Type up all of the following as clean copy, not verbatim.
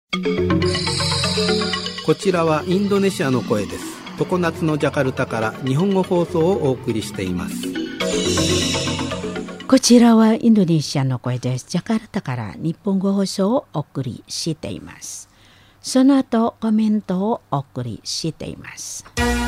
こちらはインドネシアの声です。常夏のジャカルタから日本語放送をお送りしています。 こちらはインドネシアの声です。ジャカルタから日本語放送をお送りしています。その後コメントをお送りしています。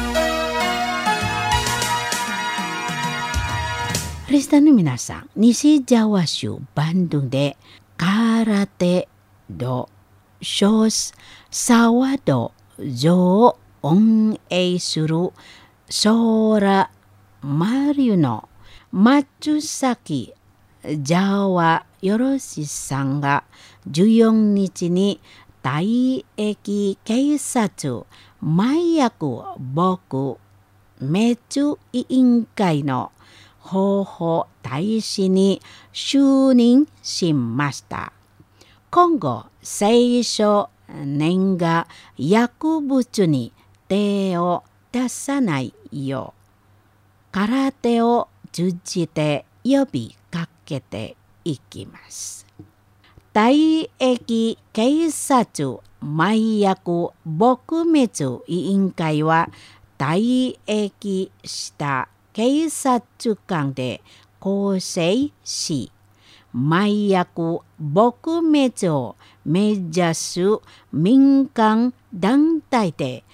リスナーの皆さん、西ジャワ州バンドゥンで空手道小沢道場を運営するソーラマリュの松崎ジャワヨロシさんが14日に退役警察麻薬撲滅委員会の広報大使に就任しました。今後、青少年が薬物に手を出さないよう、空手を通じて呼びかけていきます。退役警察麻薬撲滅委員会は、退役した警察官で構成し、麻薬撲滅を目指す民間団体で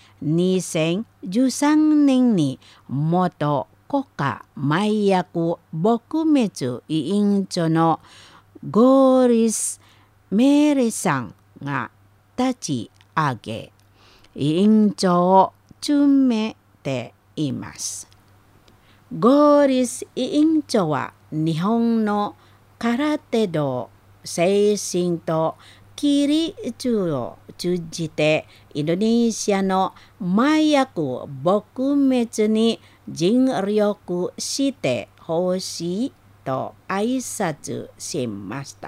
2013年に元国家麻薬撲滅委員長のゴーリス・メリさんが立ち上げ、委員長を務めています。ゴーリス委員長は日本の空手道精神と規律を通じてインドネシアの麻薬撲滅に尽力してほしいと挨拶しました。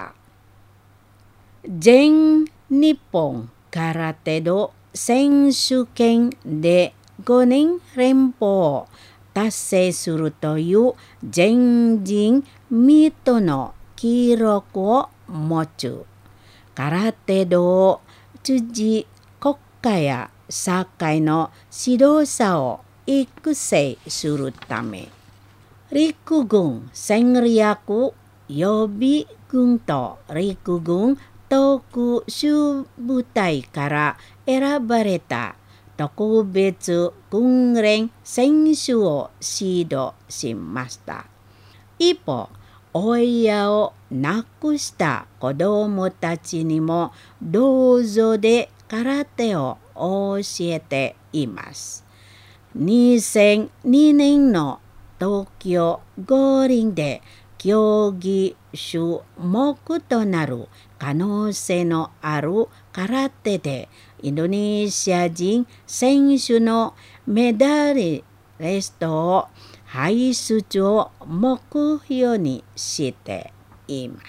全日本空手道選手権で5年連覇を達成するという前人未到の記録を持つ空手道を通じ国家や社会の指導者を育成するため、陸軍戦略予備軍と陸軍特殊部隊から選ばれた特別訓練選手を指導しました。一方、親を亡くした子どもたちにも道場で空手を教えています。2002年の東京五輪で競技種目となる可能性のある空手でインドネシア人選手のメダリストを輩出を目標にしています。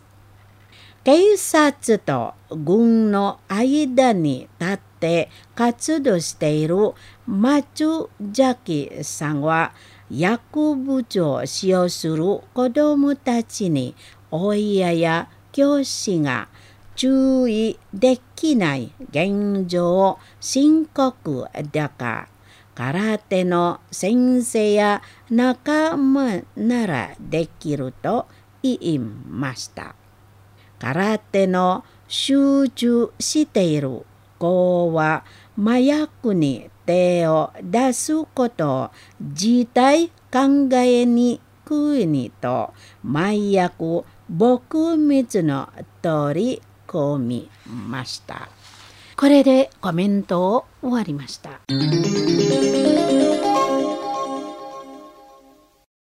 警察と軍の間に立って活動している松崎さんは、薬物を使用する子どもたちに親や教師が注意できない現状を深刻だが、空手の先生や仲間ならできると言いました。空手の集中している子は麻薬に手を出すことを自体考えにくいにと、麻薬撲滅の取り込みました。これでコメントを終わりました。